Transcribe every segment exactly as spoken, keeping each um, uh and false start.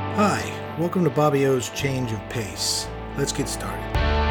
Hi, welcome to Bobby O's Change of Pace. Let's get started.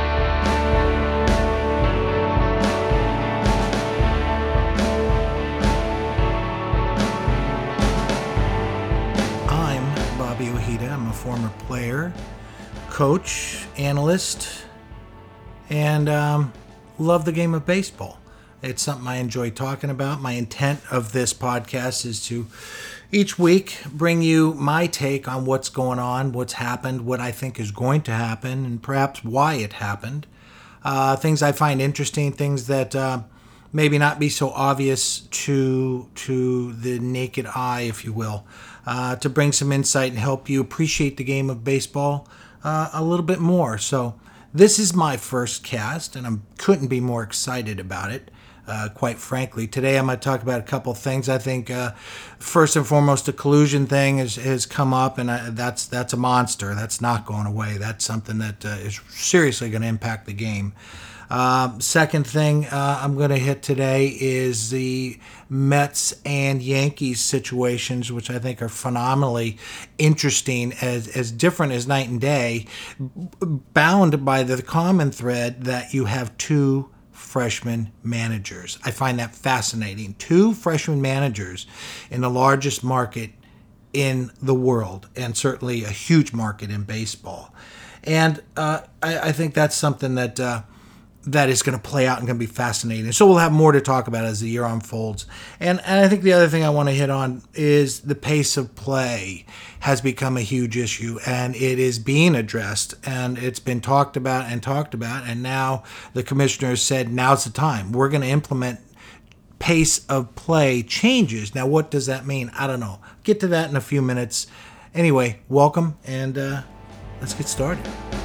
I'm Bobby Ojeda. I'm a former player, coach, analyst, and um, love the game of baseball. It's something I enjoy talking about. My intent of this podcast is to each week bring you my take on what's going on, what's happened, what I think is going to happen, and perhaps why it happened. Uh, things I find interesting, things that uh, maybe not be so obvious to to the naked eye, if you will, uh, to bring some insight and help you appreciate the game of baseball uh, a little bit more. So this is my first cast, and I couldn't be more excited about it. Uh, quite frankly, today I'm going to talk about a couple of things. I think uh, first and foremost, the collusion thing has, has come up, and I, that's that's a monster. That's not going away. That's something that uh, is seriously going to impact the game. Uh, second thing uh, I'm going to hit today is the Mets and Yankees situations, which I think are phenomenally interesting, as as different as night and day, bound by the common thread that you have two freshman managers. I find that fascinating. Two freshman managers in the largest market in the world, and certainly a huge market in baseball. And uh, I, I think that's something that uh, that is going to play out and going to be fascinating. So we'll have more to talk about as the year unfolds. And, and I think the other thing I want to hit on is the pace of play has become a huge issue, and it is being addressed, and it's been talked about and talked about, and now the commissioner has said, now's the time. We're going to implement pace of play changes. Now, what does that mean? I don't know. Get to that in a few minutes. Anyway, welcome, and uh, let's get started.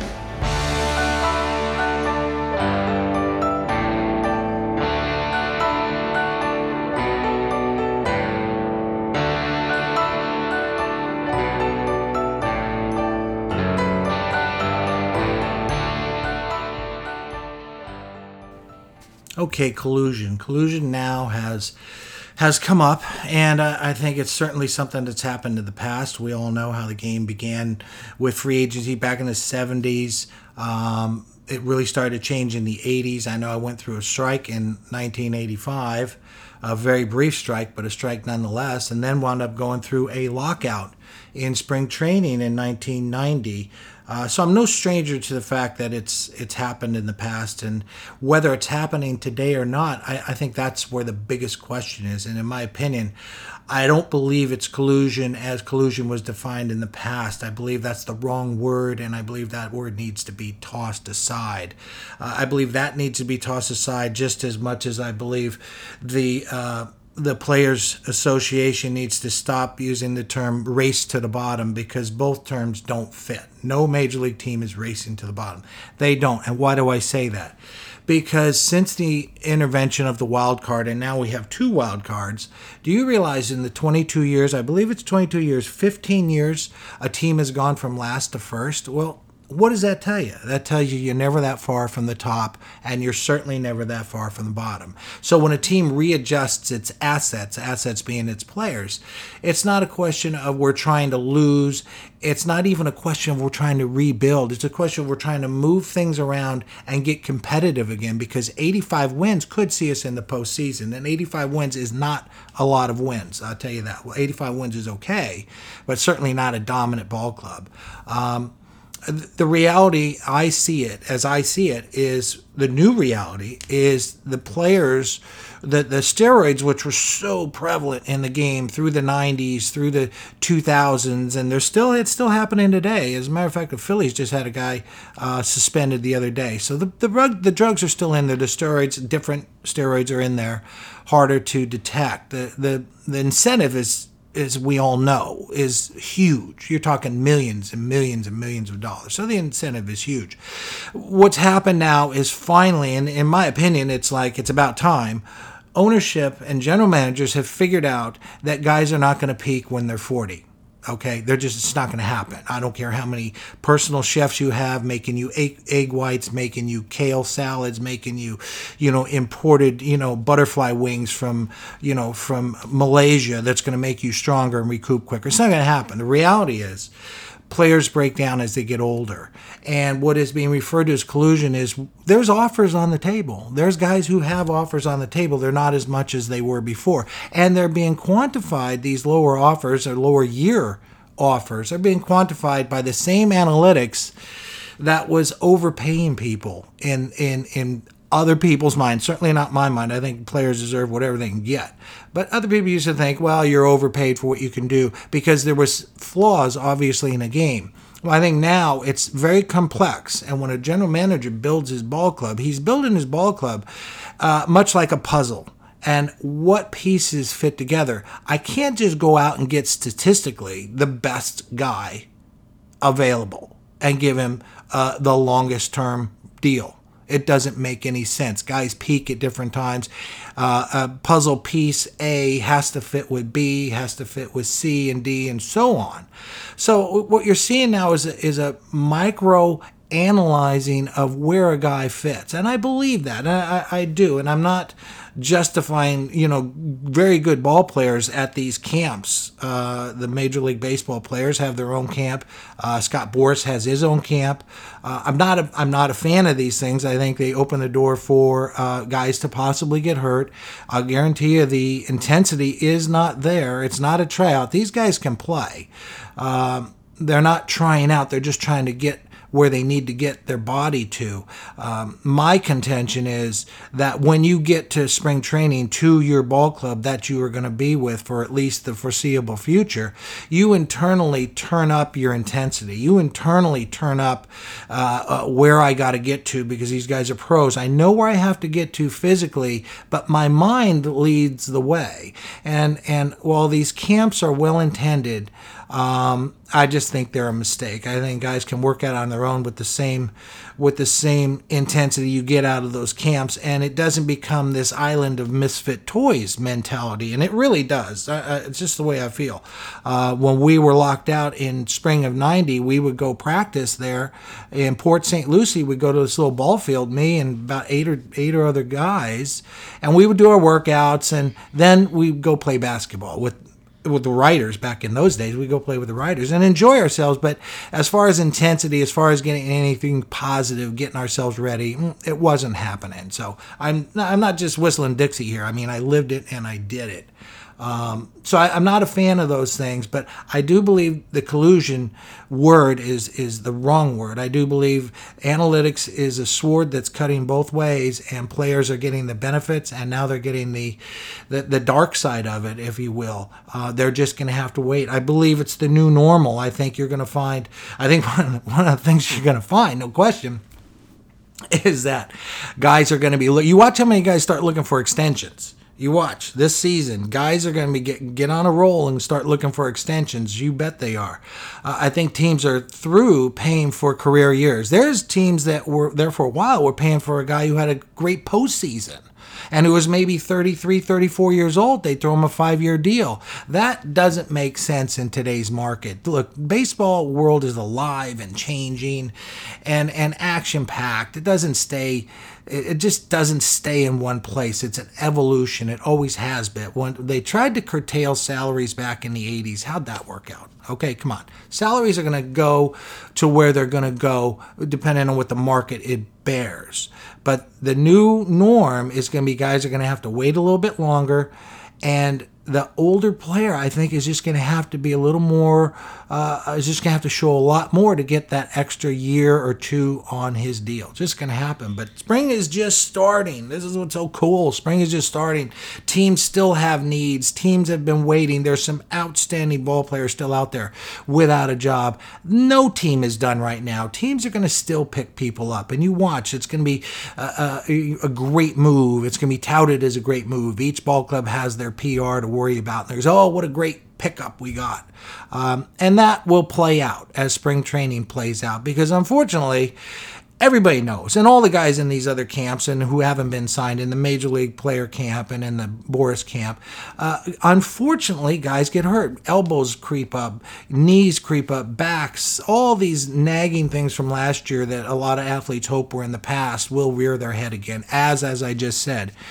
Okay, collusion. Collusion now has has come up, and I, I think it's certainly something that's happened in the past. We all know how the game began with free agency back in the seventies. Um, it really started to change in the eighties. I know I went through a strike in nineteen eighty-five, a very brief strike, but a strike nonetheless, and then wound up going through a lockout in spring training in nineteen ninety. Uh, so I'm no stranger to the fact that it's it's happened in the past, and whether it's happening today or not, I, I think that's where the biggest question is. And in my opinion, I don't believe it's collusion as collusion was defined in the past. I believe that's the wrong word, and I believe that word needs to be tossed aside. Uh, I believe that needs to be tossed aside just as much as I believe the uh, the Players Association needs to stop using the term race to the bottom, because both terms don't fit. No major league team is racing to the bottom. They don't. And why do I say that? Because since the intervention of the wild card, and now we have two wild cards, do you realize in the twenty-two years, I believe it's twenty-two years, fifteen years, a team has gone from last to first? Well, what does that tell you? That tells you you're never that far from the top, and you're certainly never that far from the bottom. So when a team readjusts its assets, assets being its players, it's not a question of we're trying to lose. It's not even a question of we're trying to rebuild. It's a question of we're trying to move things around and get competitive again, because eighty-five wins could see us in the postseason, and eighty-five wins is not a lot of wins. I'll tell you that. Well, eighty-five wins is okay, but certainly not a dominant ball club. Um, The reality, I see it, as I see it, is the new reality is the players, the, the steroids, which were so prevalent in the game through the nineties, through the two thousands, and they're still it's still happening today. As a matter of fact, the Phillies just had a guy uh, suspended the other day. So the the, drug, the drugs are still in there. The steroids, different steroids are in there, harder to detect. The the, the incentive is, as we all know, is huge. You're talking millions and millions and millions of dollars. So the incentive is huge. What's happened now is finally, and in my opinion, it's like it's about time, ownership and general managers have figured out that guys are not going to peak when they're forty. Okay, they're just, it's not going to happen. I don't care how many personal chefs you have making you egg, egg whites, making you kale salads, making you, you know, imported, you know, butterfly wings from, you know, from Malaysia that's going to make you stronger and recoup quicker. It's not going to happen. The reality is players break down as they get older. And what is being referred to as collusion is there's offers on the table. There's guys who have offers on the table. They're not as much as they were before. And they're being quantified, these lower offers or lower year offers are being quantified by the same analytics that was overpaying people in in in other people's minds. Certainly not my mind. I think players deserve whatever they can get. But other people used to think, well, you're overpaid for what you can do because there was flaws, obviously, in a game. Well, I think now it's very complex. And when a general manager builds his ball club, he's building his ball club uh, much like a puzzle. And what pieces fit together. I can't just go out and get statistically the best guy available and give him uh, the longest term deal. It doesn't make any sense. Guys peak at different times. Uh, a puzzle piece A has to fit with B, has to fit with C and D, and so on. So what you're seeing now is a, is a micro analyzing of where a guy fits. And I believe that. I, I do. And I'm not justifying, you know, very good ball players at these camps. Uh, the Major League Baseball players have their own camp. Uh, Scott Boras has his own camp. Uh, I'm not a, I'm not a fan of these things. I think they open the door for uh, guys to possibly get hurt. I'll guarantee you the intensity is not there. It's not a tryout. These guys can play. Um, they're not trying out. They're just trying to get where they need to get their body to. Um, my contention is that when you get to spring training to your ball club that you are going to be with for at least the foreseeable future, you internally turn up your intensity. You internally turn up uh, uh, where I got to get to because these guys are pros. I know where I have to get to physically, but my mind leads the way. And, and while these camps are well-intended, Um, I just think they're a mistake. I think guys can work out on their own with the same, with the same intensity you get out of those camps, and it doesn't become this island of misfit toys mentality. And it really does. Uh, it's just the way I feel. Uh, when we were locked out in spring of ninety, we would go practice there in Port Saint Lucie. We'd go to this little ball field, me and about eight or eight or other guys, and we would do our workouts, and then we'd go play basketball with. with the writers back in those days. We go play with the writers and enjoy ourselves. But as far as intensity, as far as getting anything positive, getting ourselves ready, it wasn't happening. So I'm I'm not just whistling Dixie here. I mean, I lived it and I did it. Um, so I, I'm not a fan of those things, but I do believe the collusion word is is the wrong word. I do believe analytics is a sword that's cutting both ways, and players are getting the benefits, and now they're getting the the, the dark side of it, if you will. Uh, they're just going to have to wait. I believe it's the new normal. I think you're going to find, I think one of the, one of the things you're going to find, no question, is that guys are going to be, you watch how many guys start looking for extensions. You watch this season, guys are going to be get, get on a roll and start looking for extensions. You bet they are. Uh, I think teams are through paying for career years. There's teams that were there for a while were paying for a guy who had a great postseason and who was maybe thirty-three, thirty-four years old. They throw him a five-year deal. That doesn't make sense in today's market. Look, baseball world is alive and changing and, and action-packed. It doesn't stay... It just doesn't stay in one place. It's an evolution. It always has been. When they tried to curtail salaries back in the eighties, how'd that work out? Okay, come on. Salaries are going to go to where they're going to go depending on what the market it bears. But the new norm is going to be guys are going to have to wait a little bit longer, and the older player, I think, is just going to have to be a little more, uh, is just going to have to show a lot more to get that extra year or two on his deal. It's just going to happen. But spring is just starting. This is what's so cool. Spring is just starting. Teams still have needs. Teams have been waiting. There's some outstanding ball players still out there without a job. No team is done right now. Teams are going to still pick people up. And you watch, it's going to be a, a, a great move. It's going to be touted as a great move. Each ball club has their P R to worry about. There's, oh, what a great pickup we got. Um, and that will play out as spring training plays out, because unfortunately, everybody knows, and all the guys in these other camps and who haven't been signed in the Major League player camp and in the Boras camp, uh, unfortunately, guys get hurt. Elbows creep up, knees creep up, backs, all these nagging things from last year that a lot of athletes hope were in the past will rear their head again, as, as I just said.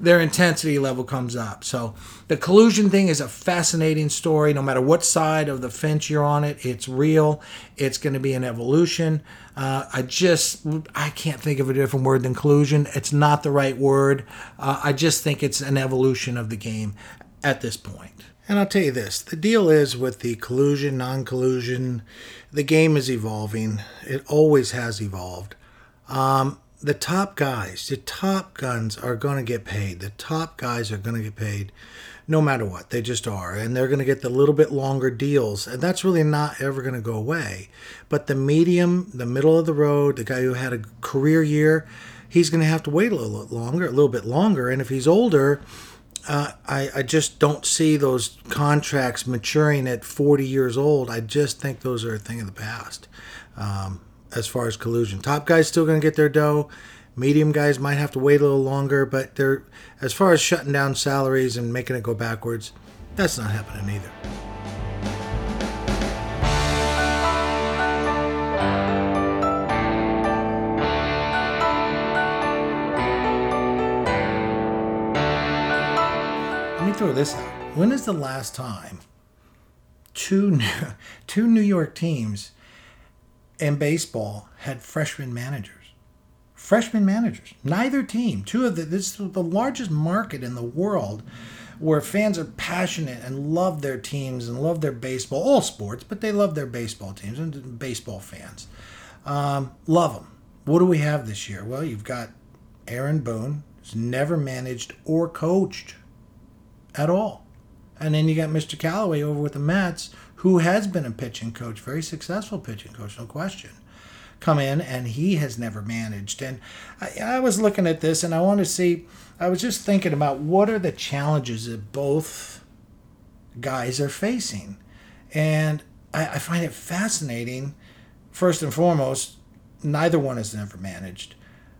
their intensity level comes up. So the collusion thing is a fascinating story. No matter what side of the fence you're on it, it's real. It's going to be an evolution. Uh, I just, I can't think of a different word than collusion. It's not the right word. Uh, I just think it's an evolution of the game at this point. And I'll tell you this, the deal is with the collusion, non-collusion, the game is evolving. It always has evolved. Um, the top guys, the top guns are going to get paid. The top guys are going to get paid no matter what. They just are. And they're going to get the little bit longer deals. And that's really not ever going to go away. But the medium, the middle of the road, the guy who had a career year, he's going to have to wait a little longer, a little bit longer. And if he's older, uh, I, I just don't see those contracts maturing at forty years old. I just think those are a thing of the past. Um, as far as collusion. Top guys still going to get their dough. Medium guys might have to wait a little longer, but they're, as far as shutting down salaries and making it go backwards, that's not happening either. Let me throw this out. When is the last time two, two New York teams in baseball had freshman managers? Freshman managers. Neither team. Two of the this is the largest market in the world where fans are passionate and love their teams and love their baseball, all sports, but they love their baseball teams and baseball fans. Um, love them. What do we have this year? Well, you've got Aaron Boone, who's never managed or coached at all. And then you got Mister Callaway over with the Mets, who has been a pitching coach, very successful pitching coach, no question. Come in, and he has never managed. And I, I was looking at this, and I want to see, I was just thinking about what are the challenges that both guys are facing. And I, I find it fascinating, first and foremost, neither one has ever managed.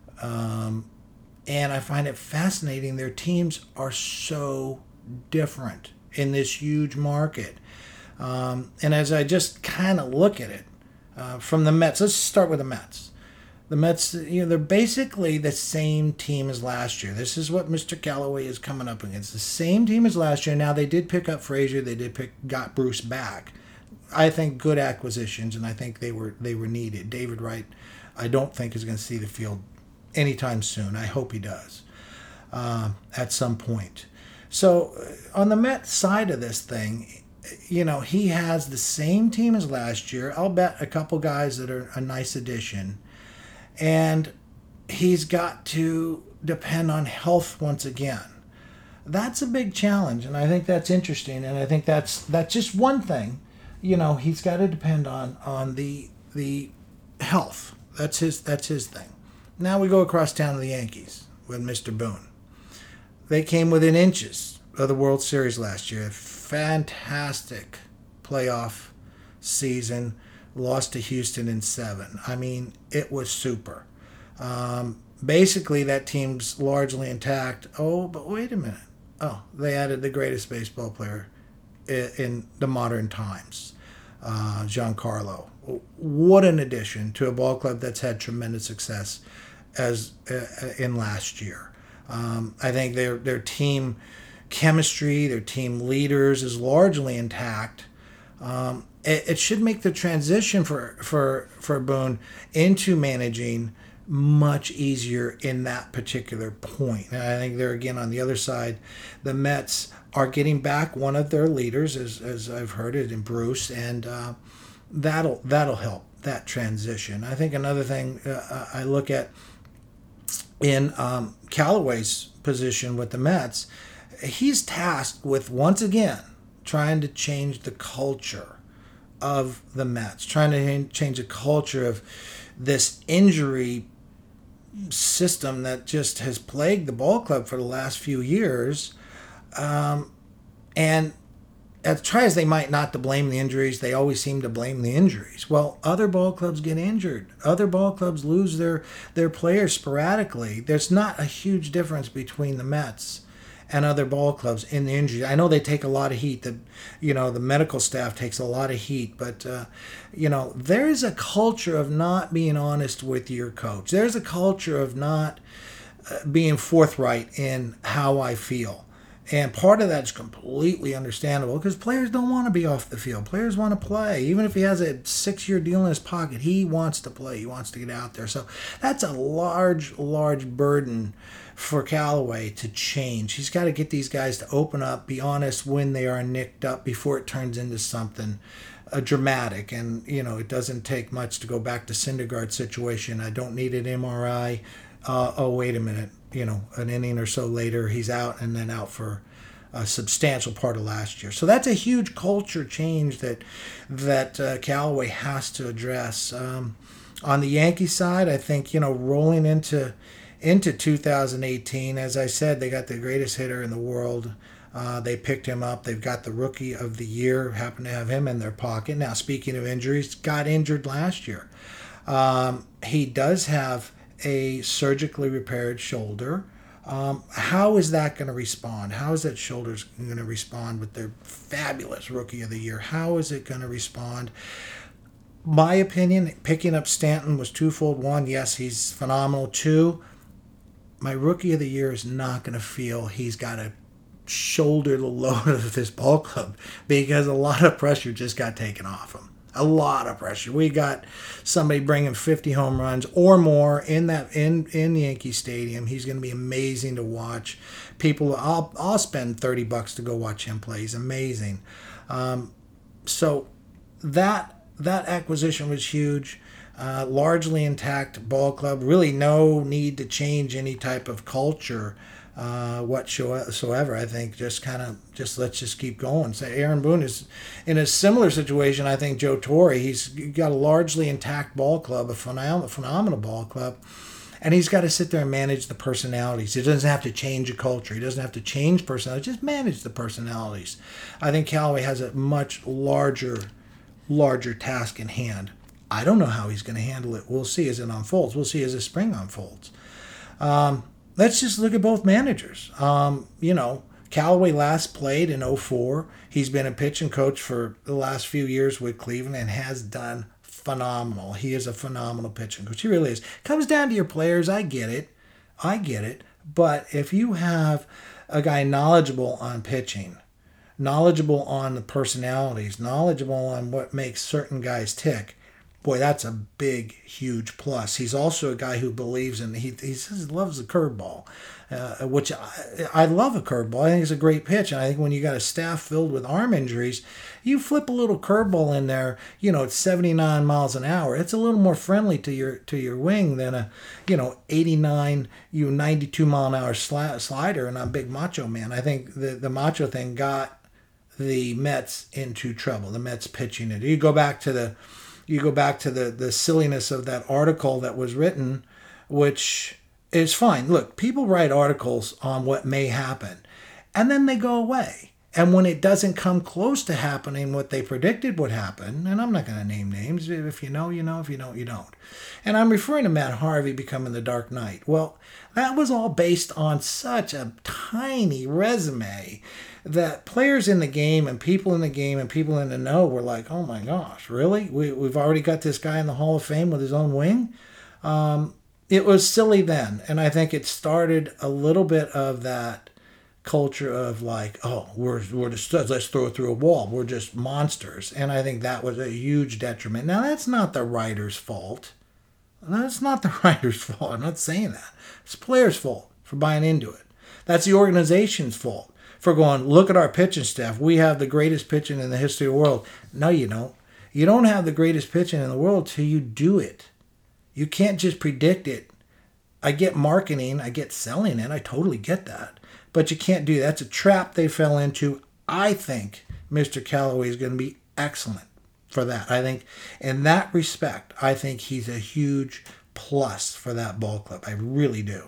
Um, and I find it fascinating their teams are so different in this huge market. Um, and as I just kind of look at it, Uh, from the Mets, let's start with the Mets. The Mets, you know, they're basically the same team as last year. This is what Mister Callaway is coming up against. The same team as last year. Now, they did pick up Frazier. They did pick, got Bruce back. I think good acquisitions, and I think they were they were needed. David Wright, I don't think is going to see the field anytime soon. I hope he does uh, at some point. So, on the Mets side of this thing, you know, he has the same team as last year. I'll bet a couple guys that are a nice addition. And he's got to depend on health once again. That's a big challenge, and I think that's interesting. And I think that's that's just one thing. You know, he's got to depend on on the the health. That's his that's his thing. Now we go across town to the Yankees with Mister Boone. They came within inches of the World Series last year. Fantastic playoff season. Lost to Houston in seven. I mean, it was super. Um, basically, that team's largely intact. Oh, but wait a minute. Oh, they added the greatest baseball player in, in the modern times, uh, Giancarlo. What an addition to a ball club that's had tremendous success as uh, in last year. Um, I think their their team chemistry, their team leaders is largely intact. Um, it, it should make the transition for, for, for Boone into managing much easier in that particular point. And I think they're, again, on the other side, the Mets are getting back one of their leaders, as, as I've heard it, in Bruce, and uh, that'll, that'll help that transition. I think another thing uh, I look at in um, Callaway's position with the Mets, he's tasked with, once again, trying to change the culture of the Mets, trying to change the culture of this injury system that just has plagued the ball club for the last few years. Um, and as try as they might not to blame the injuries, they always seem to blame the injuries. Well, other ball clubs get injured. Other ball clubs lose their, their players sporadically. There's not a huge difference between the Mets and other ball clubs in the injury. I know they take a lot of heat. The, you know, the medical staff takes a lot of heat. But, uh, you know, there's a culture of not being honest with your coach. There's a culture of not being forthright in how I feel. And part of that's completely understandable because players don't want to be off the field. Players want to play. Even if he has a six-year deal in his pocket, he wants to play. He wants to get out there. So that's a large, large burden for Callaway to change. He's got to get these guys to open up, be honest when they are nicked up before it turns into something uh, dramatic. And, you know, it doesn't take much to go back to Syndergaard's situation. I don't need an M R I. Uh, oh, wait a minute. You know, an inning or so later, he's out and then out for a substantial part of last year. So that's a huge culture change that that uh, Callaway has to address. Um, on the Yankee side, I think, you know, rolling into into two thousand eighteen, as I said, they got the greatest hitter in the world. Uh, they picked him up. They've got the Rookie of the Year, happen to have him in their pocket. Now, speaking of injuries, got injured last year. Um, he does have a surgically repaired shoulder. Um, how is that going to respond? How is that shoulder going to respond with their fabulous Rookie of the Year? How is it going to respond? My opinion, picking up Stanton was twofold. One, yes, he's phenomenal. Two, my Rookie of the Year is not going to feel he's got to shoulder the load of this ball club because a lot of pressure just got taken off him. A lot of pressure. We got somebody bringing fifty home runs or more in that in in Yankee Stadium. He's going to be amazing to watch. People, I'll I'll spend thirty bucks to go watch him play. He's amazing. Um, so that that acquisition was huge. Uh, largely intact ball club. Really no need to change any type of culture uh, whatsoever. I think just kind of just let's just keep going. So Aaron Boone is in a similar situation. I think Joe Torre. He's got a largely intact ball club, a phenomenal, phenomenal ball club, and he's got to sit there and manage the personalities. He doesn't have to change a culture. He doesn't have to change personalities. Just manage the personalities. I think Callaway has a much larger, larger task in hand. I don't know how he's going to handle it. We'll see as it unfolds. We'll see as the spring unfolds. Um, let's just look at both managers. Um, you know, Callaway last played in oh four. He's been a pitching coach for the last few years with Cleveland and has done phenomenal. He is a phenomenal pitching coach. He really is. Comes down to your players. I get it. I get it. But if you have a guy knowledgeable on pitching, knowledgeable on the personalities, knowledgeable on what makes certain guys tick, boy, that's a big, huge plus. He's also a guy who believes in, he, he says he loves the curveball, uh, which I, I love a curveball. I think it's a great pitch. And I think when you got a staff filled with arm injuries, you flip a little curveball in there, you know, it's seventy-nine miles an hour. It's a little more friendly to your to your wing than a, you know, eighty-nine, you ninety-two mile an hour sli- slider. And I'm a big Macho man. I think the, the Macho thing got the Mets into trouble. The Mets pitching it. You go back to the, You go back to the, the silliness of that article that was written, which is fine. Look, people write articles on what may happen, and then they go away. And when it doesn't come close to happening what they predicted would happen, and I'm not going to name names. If you know, you know. If you don't, you don't. And I'm referring to Matt Harvey becoming the Dark Knight. Well, that was all based on such a tiny resume that players in the game and people in the game and people in the know were like, oh my gosh, really? We, we've already got this guy in the Hall of Fame with his own wing? Um, it was silly then. And I think it started a little bit of that culture of like, oh, we're, we're just, let's throw it through a wall. We're just monsters. And I think that was a huge detriment. Now, that's not the writer's fault. That's not the writer's fault. I'm not saying that. It's the player's fault for buying into it. That's the organization's fault for going, look at our pitching staff. We have the greatest pitching in the history of the world. No, you don't. You don't have the greatest pitching in the world till you do it. You can't just predict it. I get marketing. I get selling it. I totally get that. But you can't do that. That's a trap they fell into. I think Mister Callaway is going to be excellent for that. I think in that respect, I think he's a huge plus for that ball club. I really do.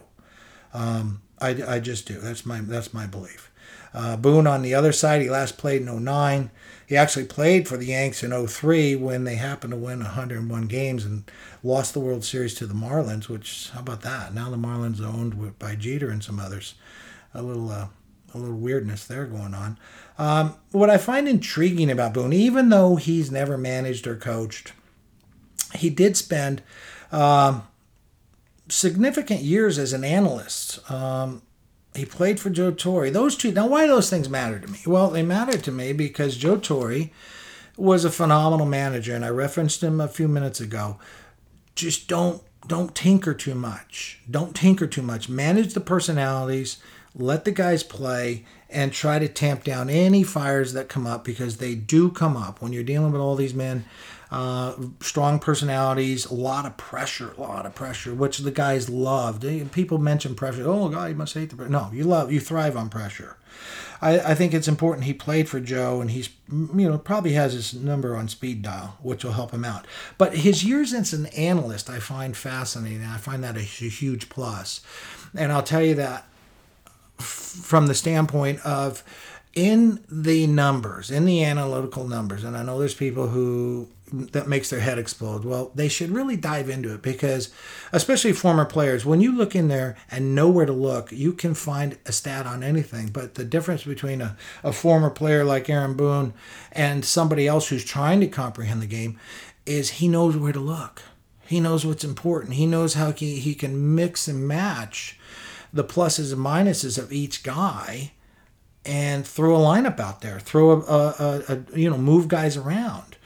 Um, I, I just do. That's my that's my belief. Uh, Boone on the other side, he last played in oh nine. He actually played for the Yanks in oh three when they happened to win one hundred one games and lost the World Series to the Marlins, which, how about that? Now the Marlins are owned by Jeter and some others. A little uh, a little weirdness there going on. Um, what I find intriguing about Boone, even though he's never managed or coached, he did spend um, significant years as an analyst. Um, he played for Joe Torre. Those two. Now, why do those things matter to me? Well, they matter to me because Joe Torre was a phenomenal manager, and I referenced him a few minutes ago. Just don't don't tinker too much. Don't tinker too much. Manage the personalities. Let the guys play and try to tamp down any fires that come up, because they do come up when you're dealing with all these men. Uh, strong personalities, a lot of pressure, a lot of pressure, which the guys loved. People mention pressure. Oh, God, you must hate the pressure. No, you love, you thrive on pressure. I, I think it's important. He played for Joe, and he's, you know, probably has his number on speed dial, which will help him out. But his years as an analyst, I find fascinating. I find that a, a huge plus. And I'll tell you that from the standpoint of in the numbers, in the analytical numbers, and I know there's people who that makes their head explode. Well, they should really dive into it, because especially former players, when you look in there and know where to look, you can find a stat on anything. But the difference between a, a former player like Aaron Boone and somebody else who's trying to comprehend the game is he knows where to look. He knows what's important. He knows how he, he can mix and match the pluses and minuses of each guy and throw a lineup out there, throw a, a, a, a you know, move guys around.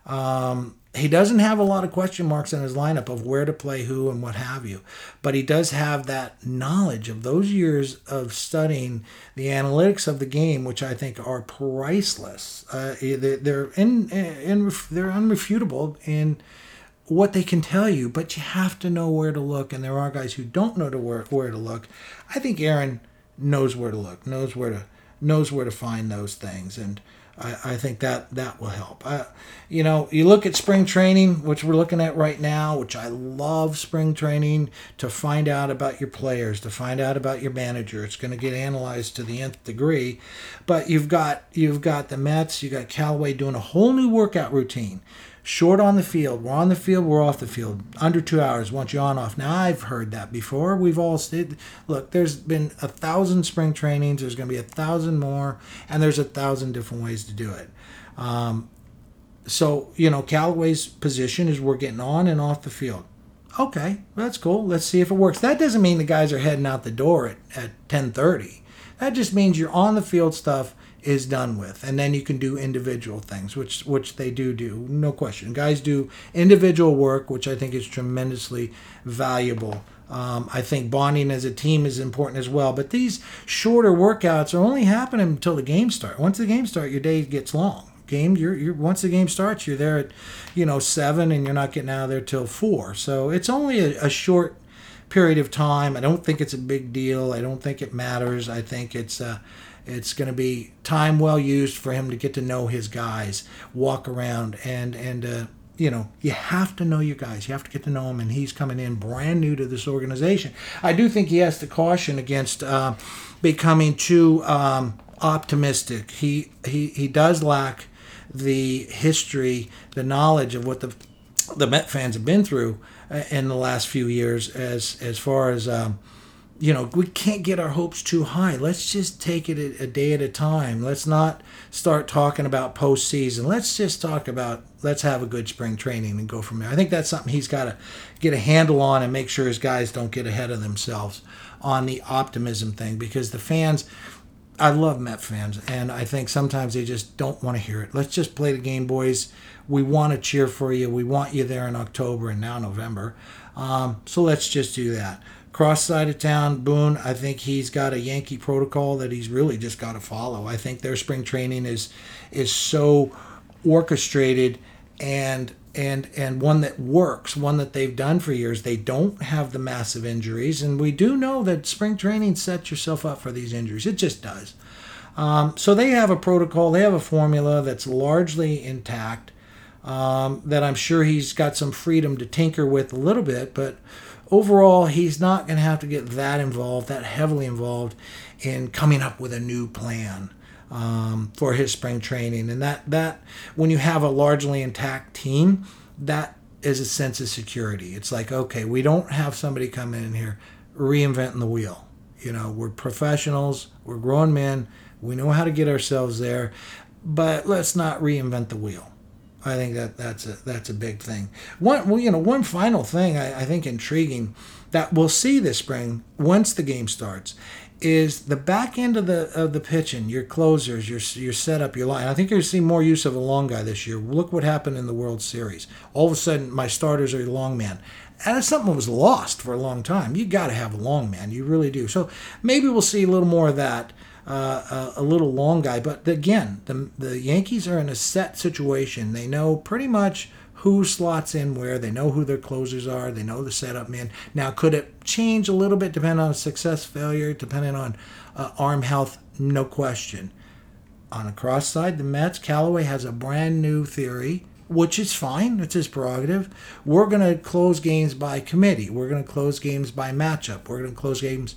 Um, he doesn't have a lot of question marks in his lineup of where to play who and what have you, but he does have that knowledge of those years of studying the analytics of the game, which I think are priceless. Uh, they're in, in, they're unrefutable in what they can tell you, but you have to know where to look, and there are guys who don't know to where, where to look. I think Aaron knows where to look, knows where to knows where to find those things, and I, I think that that will help. I, you know, you look at spring training, which we're looking at right now, which I love spring training to find out about your players, to find out about your manager. It's going to get analyzed to the nth degree, but you've got you've got the Mets, you got Callaway doing a whole new workout routine. Short on the field. We're on the field. We're off the field. Under two hours. Once you're on off. Now, I've heard that before. We've all stayed. Look, there's been a thousand spring trainings. There's going to be a thousand more. And there's a thousand different ways to do it. Um, so, you know, Callaway's position is we're getting on and off the field. Okay, that's cool. Let's see if it works. That doesn't mean the guys are heading out the door at, at ten thirty. That just means you're on the field stuff is done with, and then you can do individual things, which which they do do, no question. Guys do individual work, which I think is tremendously valuable. Um, I think bonding as a team is important as well, but these shorter workouts are only happening until the game starts. Once the game starts, your day gets long. Game, you're, you're once the game starts, you're there at, you know, seven, and you're not getting out of there till four. So it's only a, a short period of time. I don't think it's a big deal. I don't think it matters. I think it's uh, it's going to be time well used for him to get to know his guys, walk around, and and uh, you know, you have to know your guys. You have to get to know him, and he's coming in brand new to this organization. I do think he has to caution against uh, becoming too um, optimistic. He he he does lack the history, the knowledge of what the the Met fans have been through in the last few years, as as far as um, you know, we can't get our hopes too high. Let's just take it a, a day at a time. Let's not start talking about postseason. Let's just talk about, let's have a good spring training and go from there. I think that's something he's got to get a handle on and make sure his guys don't get ahead of themselves on the optimism thing, because the fans, I love Met fans, and I think sometimes they just don't want to hear it. Let's just play the game, boys. We want to cheer for you. We want you there in October and now November. Um, so let's just do that. Cross side of town, Boone, I think he's got a Yankee protocol that he's really just got to follow. I think their spring training is is so orchestrated and and and one that works, one that they've done for years. They don't have the massive injuries, and we do know that spring training sets yourself up for these injuries. It just does. Um, so they have a protocol, they have a formula that's largely intact, um, that I'm sure he's got some freedom to tinker with a little bit, but overall, he's not going to have to get that involved, that heavily involved in coming up with a new plan um, for his spring training. And that, that, when you have a largely intact team, that is a sense of security. It's like, okay, we don't have somebody come in here reinventing the wheel. You know, we're professionals, we're grown men, we know how to get ourselves there, but let's not reinvent the wheel. I think that that's a that's a big thing. One, well, you know, one final thing I, I think intriguing that we'll see this spring once the game starts is the back end of the of the pitching, your closers, your your setup, your line. I think you're going to see more use of a long guy this year. Look what happened in the World Series. All of a sudden, my starters are a long man. And it's something that was lost for a long time. You got to have a long man. You really do. So maybe we'll see a little more of that, uh, a, a little long guy. But again, the, the Yankees are in a set situation. They know pretty much who slots in where. They know who their closers are. They know the setup man. Now, could it change a little bit depending on success, failure, depending on uh, arm health? No question. On the cross side, the Mets, Callaway has a brand new theory, which is fine. It's his prerogative. We're going to close games by committee. We're going to close games by matchup. We're going to close games,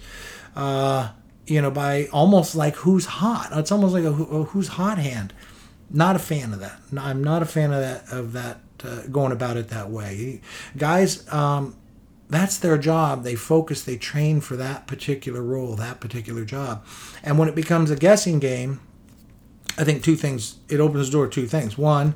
uh, you know, by almost like who's hot. It's almost like a, a who's hot hand. Not a fan of that. I'm not a fan of that, of that uh, going about it that way. Guys, um, that's their job. They focus, they train for that particular role, that particular job. And when it becomes a guessing game, I think two things, it opens the door to two things. One,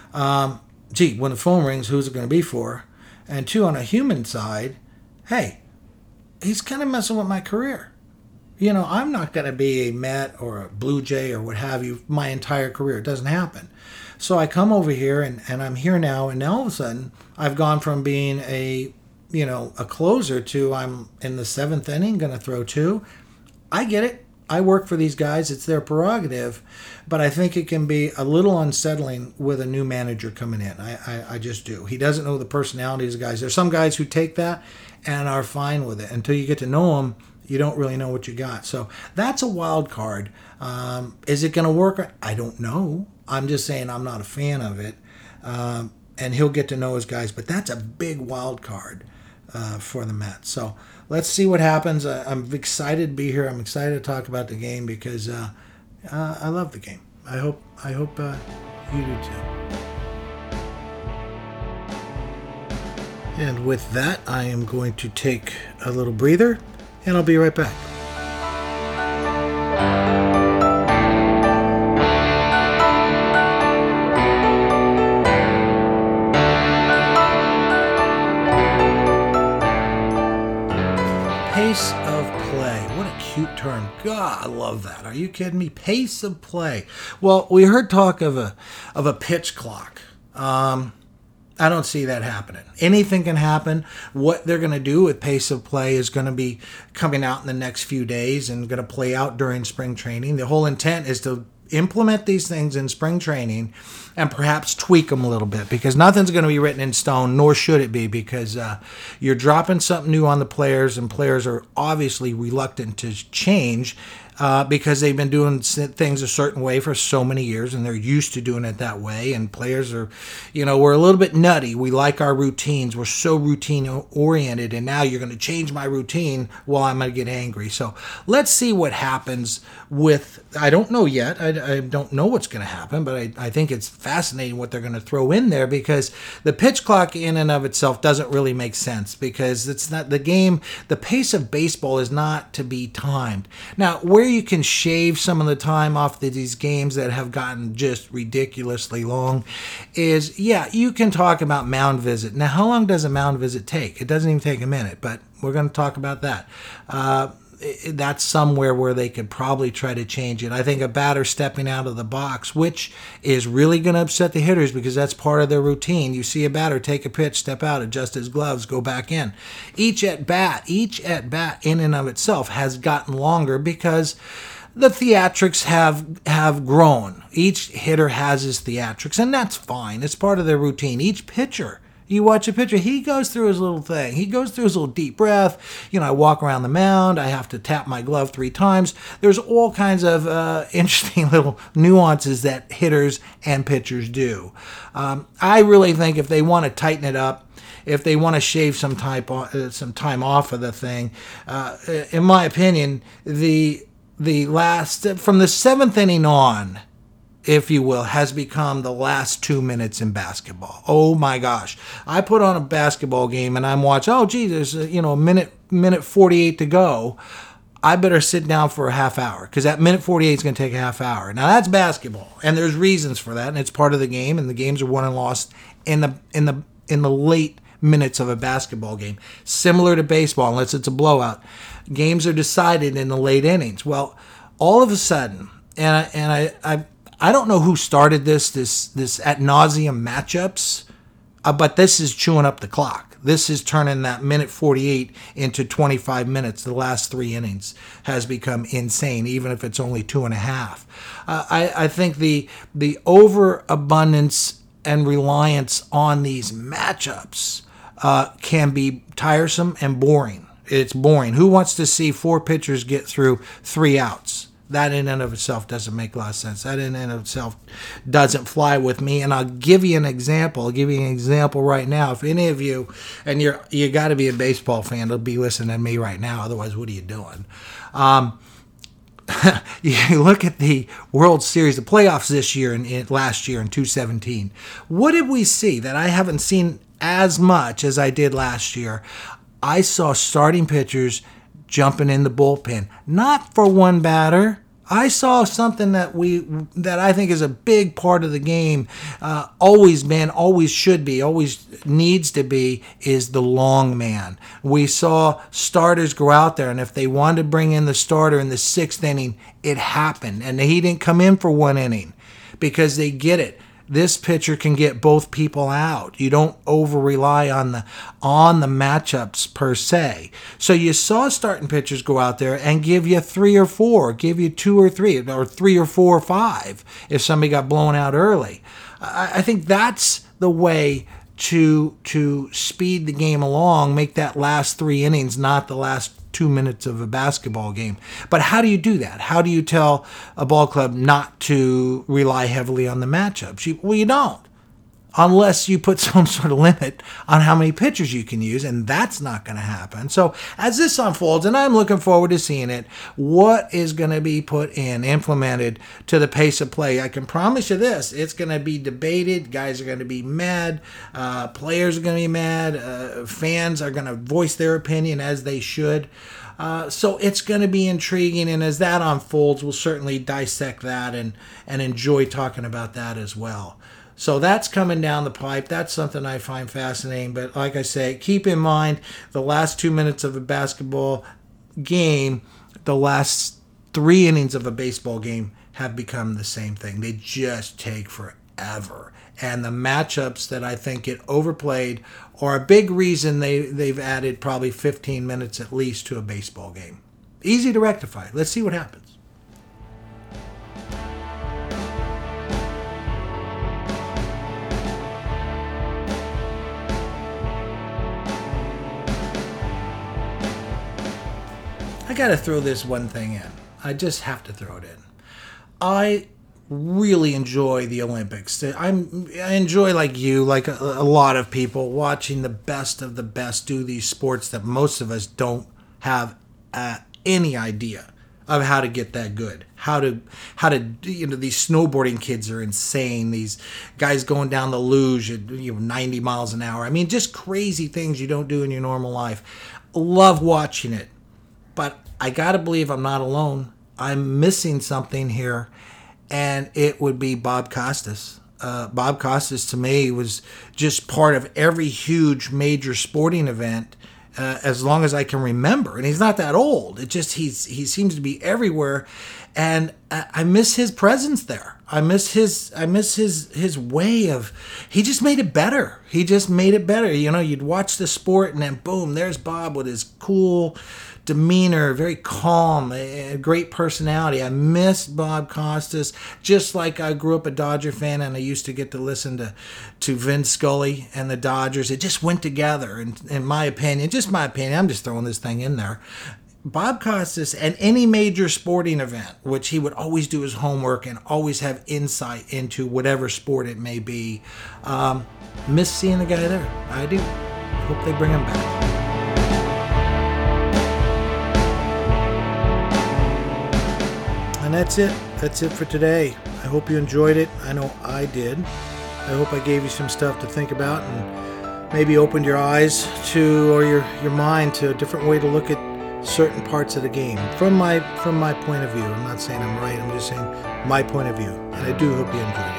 Um, gee, when the phone rings, who's it going to be for? And two, on a human side, hey, he's kind of messing with my career. You know, I'm not going to be a Met or a Blue Jay or what have you my entire career. It doesn't happen. So I come over here and, and I'm here now, and now all of a sudden I've gone from being a, you know, a closer to I'm in the seventh inning going to throw two. I get it. I work for these guys. It's their prerogative. But I think it can be a little unsettling with a new manager coming in. I, I, I just do. He doesn't know the personalities of guys. There's some guys who take that and are fine with it. Until you get to know them, you don't really know what you got. So that's a wild card. Um, is it going to work? I don't know. I'm just saying I'm not a fan of it. Um, and he'll get to know his guys. But that's a big wild card uh, for the Mets. So let's see what happens. Uh, I'm excited to be here. I'm excited to talk about the game because uh, uh, I love the game. I hope I hope uh, you do too. And with that, I am going to take a little breather, and I'll be right back. Pace of play. What a cute term. God, I love that. Are you kidding me? Pace of play. Well, we heard talk of a of a pitch clock. Um, I don't see that happening. Anything can happen. What they're going to do with pace of play is going to be coming out in the next few days and going to play out during spring training. The whole intent is to implement these things in spring training and perhaps tweak them a little bit, because nothing's going to be written in stone, nor should it be, because uh, you're dropping something new on the players, and players are obviously reluctant to change uh, because they've been doing things a certain way for so many years, and they're used to doing it that way. And players are, you know, we're a little bit nutty. We like our routines. We're so routine oriented, and now you're going to change my routine. Well, I'm going to get angry. So let's see what happens with, I don't know yet. I, I don't know what's going to happen, but I, I think it's fascinating what they're going to throw in there, because the pitch clock in and of itself doesn't really make sense, because it's not the game. The pace of baseball is not to be timed. Now, where you can shave some of the time off of these games that have gotten just ridiculously long is, yeah, you can talk about mound visit. Now, how long does a mound visit take? It doesn't even take a minute, but we're going to talk about that. Uh, that's somewhere where they could probably try to change it. I think a batter stepping out of the box, which is really going to upset the hitters because that's part of their routine. You see a batter take a pitch, step out, adjust his gloves, go back in. Each at bat, each at bat in and of itself has gotten longer because the theatrics have have grown. Each hitter has his theatrics, and that's fine. It's part of their routine. Each pitcher, you watch a pitcher, he goes through his little thing. He goes through his little deep breath. You know, I walk around the mound. I have to tap my glove three times. There's all kinds of uh, interesting little nuances that hitters and pitchers do. Um, I really think if they want to tighten it up, if they want to shave some time, uh, some time off of the thing, uh, in my opinion, the the last, from the seventh inning on, if you will, has become the last two minutes in basketball. Oh my gosh. I put on a basketball game and I'm watching, oh gee, there's a, you know, a minute, minute forty-eight to go. I better sit down for a half hour, because that minute forty-eight is going to take a half hour. Now that's basketball, and there's reasons for that, and it's part of the game, and the games are won and lost in the in the in the late minutes of a basketball game. Similar to baseball, unless it's a blowout, games are decided in the late innings. Well, all of a sudden, and I, and I, I, I don't know who started this, this, this ad nauseum matchups, uh, but this is chewing up the clock. This is turning that minute forty-eight into twenty-five minutes. The last three innings has become insane, even if it's only two and a half. Uh, I, I think the the overabundance and reliance on these matchups uh, can be tiresome and boring. It's boring. Who wants to see four pitchers get through three outs? That in and of itself doesn't make a lot of sense. That in and of itself doesn't fly with me. And I'll give you an example. I'll give you an example right now. If any of you, and you're you got to be a baseball fan to be listening to me right now. Otherwise, what are you doing? Um, you look at the World Series, the playoffs this year and in, last year in two seventeen. What did we see that I haven't seen as much as I did last year? I saw starting pitchers jumping in the bullpen, not for one batter. I saw something that we that I think is a big part of the game, uh, always been, always should be, always needs to be, is the long man. We saw starters go out there, and if they wanted to bring in the starter in the sixth inning, it happened. And he didn't come in for one inning because they get it. This pitcher can get both people out. You don't over rely on the on the matchups per se. So you saw starting pitchers go out there and give you three or four, give you two or three, or three or four or five if somebody got blown out early. I, I think that's the way to to speed the game along, make that last three innings not the last two minutes of a basketball game. But how do you do that? How do you tell a ball club not to rely heavily on the matchups? You, well, you don't. Unless you put some sort of limit on how many pitchers you can use, and that's not going to happen. So as this unfolds, and I'm looking forward to seeing it, what is going to be put in, implemented to the pace of play? I can promise you this, it's going to be debated. Guys are going to be mad. Uh, players are going to be mad. Uh, fans are going to voice their opinion, as they should. Uh, so it's going to be intriguing, and as that unfolds, we'll certainly dissect that and, and enjoy talking about that as well. So that's coming down the pipe. That's something I find fascinating. But like I say, keep in mind the last two minutes of a basketball game, the last three innings of a baseball game have become the same thing. They just take forever. And the matchups that I think get overplayed are a big reason they, they've added probably fifteen minutes at least to a baseball game. Easy to rectify. Let's see what happens. I got to throw this one thing in. I just have to throw it in. I really enjoy the Olympics. I'm, I enjoy, like you, like a, a lot of people, watching the best of the best do these sports that most of us don't have uh, any idea of how to get that good. How to, how to, you know, these snowboarding kids are insane. These guys going down the luge at, you know, ninety miles an hour. I mean, just crazy things you don't do in your normal life. Love watching it. But I got to believe I'm not alone. I'm missing something here, and it would be Bob Costas. Uh, Bob Costas, to me, was just part of every huge major sporting event uh, as long as I can remember. And he's not that old. It just he's he seems to be everywhere, and I, I miss his presence there. I miss his I miss his his way of. He just made it better. He just made it better. You know, you'd watch the sport, and then boom, there's Bob with his cool demeanor, very calm, a great personality. I miss Bob Costas, just like I grew up a Dodger fan and I used to get to listen to, to Vince Scully and the Dodgers. It just went together, in, in my opinion, just my opinion. I'm just throwing this thing in there. Bob Costas and any major sporting event, which he would always do his homework and always have insight into whatever sport it may be. Um, miss seeing the guy there. I do. Hope they bring him back. And that's it. That's it for today. I hope you enjoyed it. I know I did. I hope I gave you some stuff to think about and maybe opened your eyes to, or your, your mind to a different way to look at certain parts of the game from my from my point of view. I'm not saying I'm right. I'm just saying my point of view. And I do hope you enjoyed it.